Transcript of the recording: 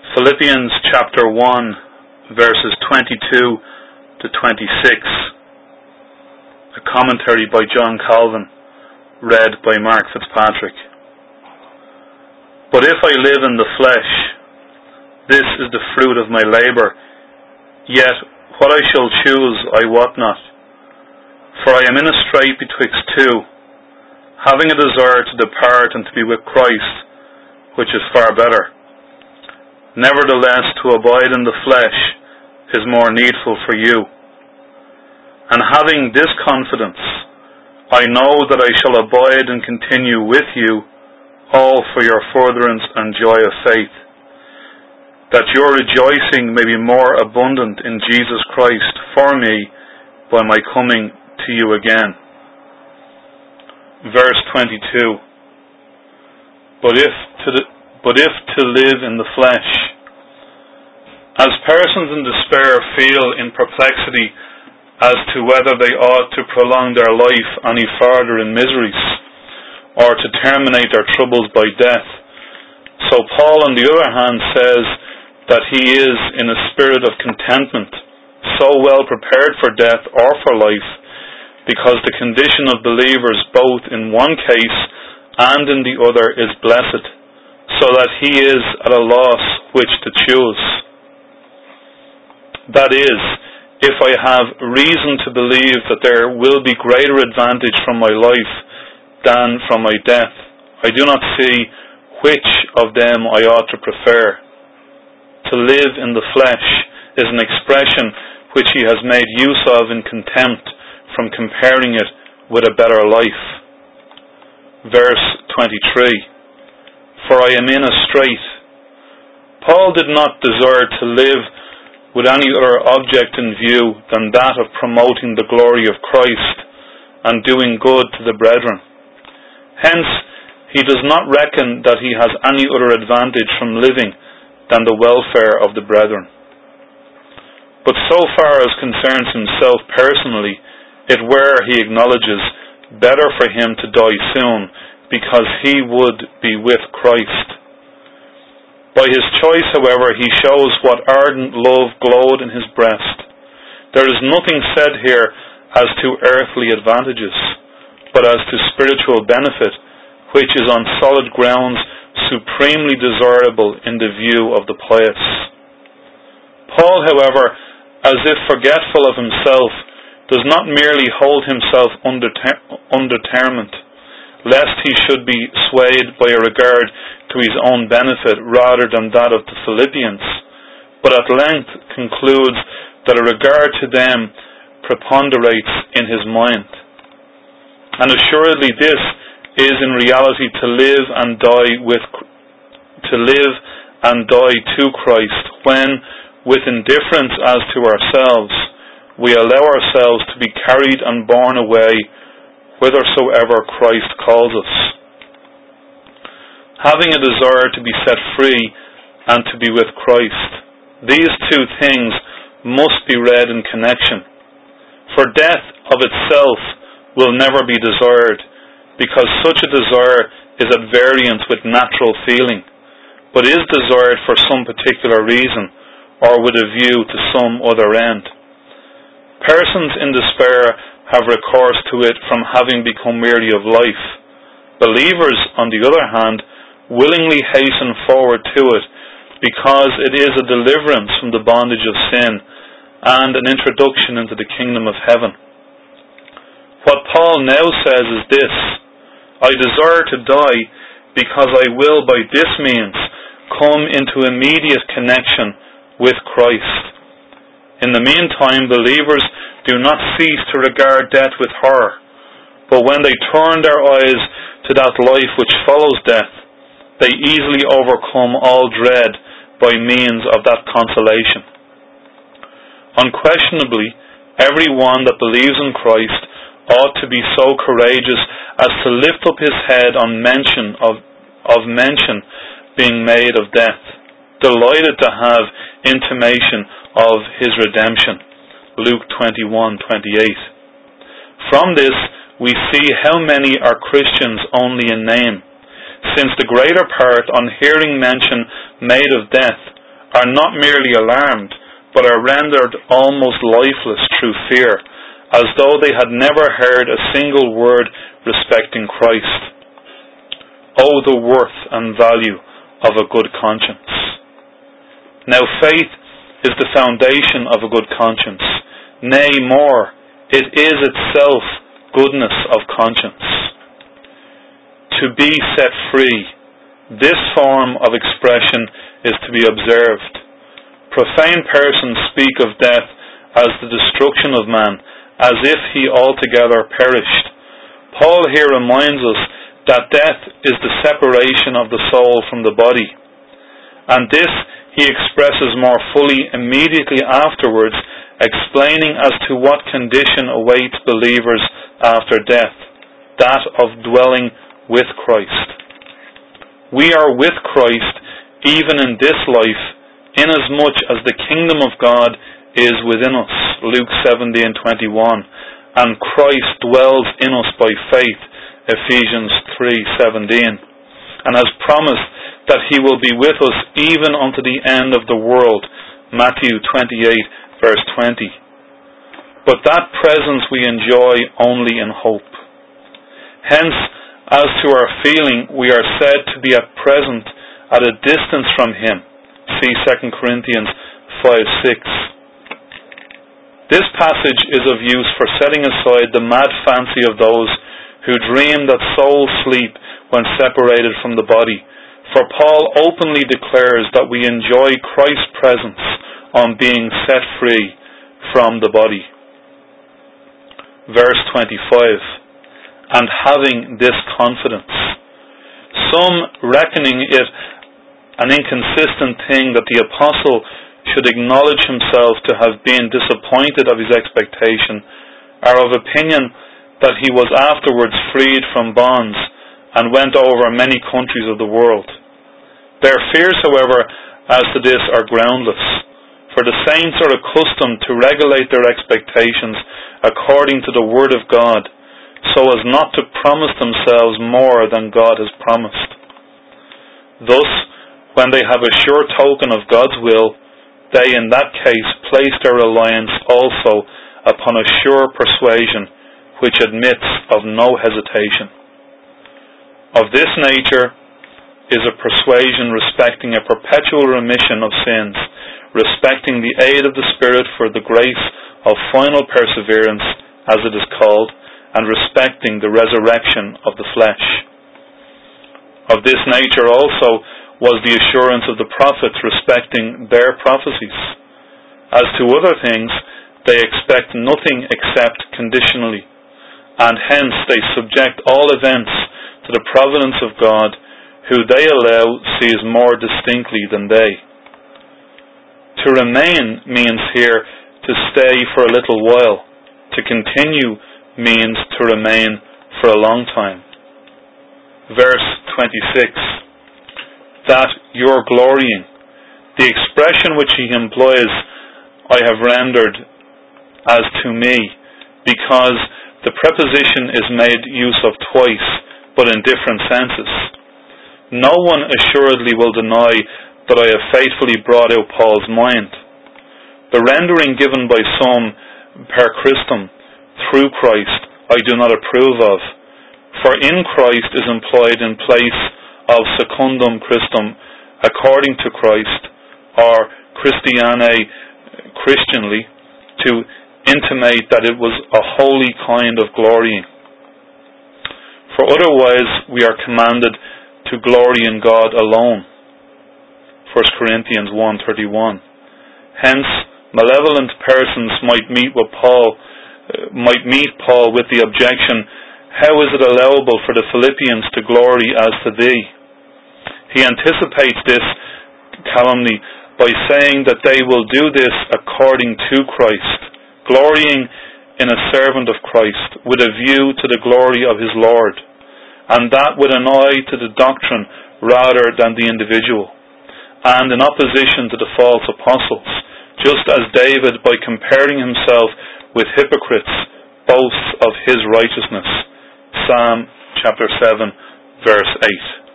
Philippians chapter 1, verses 22 to 26. A commentary by John Calvin, read by Mark Fitzpatrick. But if I live in the flesh, this is the fruit of my labour, yet what I shall choose I wot not. For I am in a strait betwixt two, having a desire to depart and to be with Christ, which is far better. Nevertheless, to abide in the flesh is more needful for you. And having this confidence, I know that I shall abide and continue with you, all for your furtherance and joy of faith, that your rejoicing may be more abundant in Jesus Christ for me by my coming to you again. Verse 22. But if to live in the flesh. As persons in despair feel in perplexity as to whether they ought to prolong their life any farther in miseries, or to terminate their troubles by death, so Paul on the other hand says that he is in a spirit of contentment, so well prepared for death or for life, because the condition of believers both in one case and in the other is blessed, so that he is at a loss which to choose. That is, if I have reason to believe that there will be greater advantage from my life than from my death, I do not see which of them I ought to prefer. To live in the flesh is an expression which he has made use of in contempt from comparing it with a better life. Verse 23. For I am in a strait. Paul did not desire to live with any other object in view than that of promoting the glory of Christ and doing good to the brethren. Hence, he does not reckon that he has any other advantage from living than the welfare of the brethren. But so far as concerns himself personally, it were, he acknowledges, better for him to die soon, because he would be with Christ. By his choice, however, he shows what ardent love glowed in his breast. There is nothing said here as to earthly advantages, but as to spiritual benefit, which is on solid grounds supremely desirable in the view of the pious. Paul, however, as if forgetful of himself, does not merely hold himself undetermined, lest he should be swayed by a regard to his own benefit rather than that of the Philippians, but at length concludes that a regard to them preponderates in his mind. And assuredly this is in reality to live and die to Christ, when, with indifference as to ourselves, we allow ourselves to be carried and borne away whithersoever Christ calls us. Having a desire to be set free and to be with Christ, these two things must be read in connection. For death of itself will never be desired, because such a desire is at variance with natural feeling, but is desired for some particular reason, or with a view to some other end. Persons in despair have recourse to it from having become weary of life. Believers, on the other hand, willingly hasten forward to it, because it is a deliverance from the bondage of sin and an introduction into the kingdom of heaven. What Paul now says is this: I desire to die because I will by this means come into immediate connection with Christ. In the meantime, believers do not cease to regard death with horror, but when they turn their eyes to that life which follows death, they easily overcome all dread by means of that consolation. Unquestionably, every one that believes in Christ ought to be so courageous as to lift up his head on mention being made of death, delighted to have intimation of his redemption. Luke 21:28. From this we see how many are Christians only in name, since the greater part, on hearing mention made of death, are not merely alarmed, but are rendered almost lifeless through fear, as though they had never heard a single word respecting Christ. Oh, the worth and value of a good conscience. Now faith is the foundation of a good conscience. Nay, more, it is itself goodness of conscience. To be set free, this form of expression is to be observed. Profane persons speak of death as the destruction of man, as if he altogether perished. Paul here reminds us that death is the separation of the soul from the body, and this he expresses more fully immediately afterwards, explaining as to what condition awaits believers after death, that of dwelling with Christ. We are with Christ even in this life, inasmuch as the kingdom of God is within us, Luke 17:21, and Christ dwells in us by faith, Ephesians 3:17, and has promised that he will be with us even unto the end of the world, Matthew 28:20. But that presence we enjoy only in hope. Hence, as to our feeling, we are said to be at present at a distance from him. See 2 Corinthians 5:6. This passage is of use for setting aside the mad fancy of those who dream that souls sleep when separated from the body. For Paul openly declares that we enjoy Christ's presence on being set free from the body. Verse 25. And having this confidence. Some, reckoning it an inconsistent thing that the apostle should acknowledge himself to have been disappointed of his expectation, are of opinion that he was afterwards freed from bonds and went over many countries of the world. Their fears, however, as to this are groundless, for the saints are accustomed to regulate their expectations according to the word of God, so as not to promise themselves more than God has promised. Thus, when they have a sure token of God's will, they in that case place their reliance also upon a sure persuasion which admits of no hesitation. Of this nature is a persuasion respecting a perpetual remission of sins, respecting the aid of the Spirit for the grace of final perseverance, as it is called, and respecting the resurrection of the flesh. Of this nature also was the assurance of the prophets respecting their prophecies. As to other things, they expect nothing except conditionally, and hence they subject all events to the providence of God, who they allow sees more distinctly than they. To remain means here to stay for a little while. To continue means to remain for a long time. Verse 26. That your glorying. The expression which he employs I have rendered as to me, because the preposition is made use of twice, but in different senses. No one assuredly will deny that I have faithfully brought out Paul's mind. The rendering given by some per Christum, through Christ, I do not approve of. For in Christ is employed in place of secundum Christum, according to Christ, or Christiane, Christianly, to intimate that it was a holy kind of glorying. For otherwise we are commanded to glory in God alone. 1 Corinthians 1:31. Hence, malevolent persons might meet Paul with the objection, how is it allowable for the Philippians to glory as to thee? He anticipates this calumny by saying that they will do this according to Christ, glorying in a servant of Christ, with a view to the glory of his Lord, and that with an eye to the doctrine rather than the individual, and in opposition to the false apostles, just as David, by comparing himself with hypocrites, boasts of his righteousness. Psalm chapter 7, verse 8.